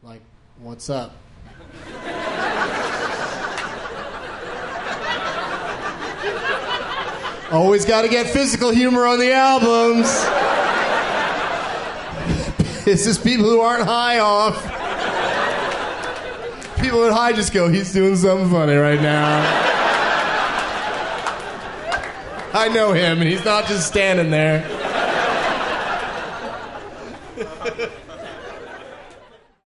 Like, what's up? Always got to get physical humor on the albums. This is people who aren't high off. People at high just go, he's doing something funny right now. I know him, and he's not just standing there.